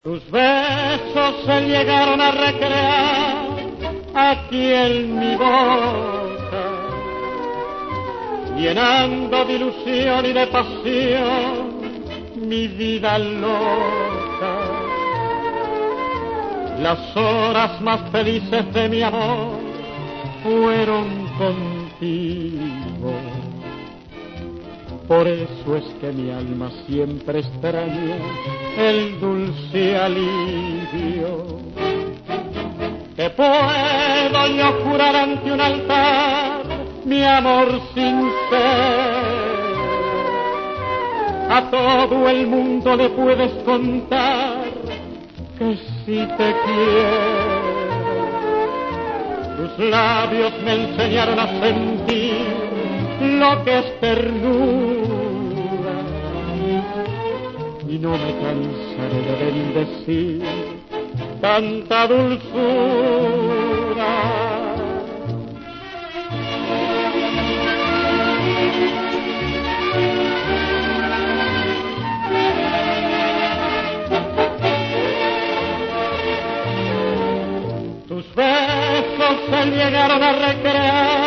Tus besos se llegaron a recrear aquí en mi boca, llenando de ilusión y de pasión mi vida loca. Las horas más felices de mi amor fueron contigo. Por eso es que mi alma siempre extraña el dulce alivio que puedo yo jurar ante un altar mi amor sincero. A todo el mundo le puedes contar que si te quiero. Tus labios me enseñaron a sentir lo que es ternura, y no me cansaré de bendecir tanta dulzura. Tus besos se llegaron a recrear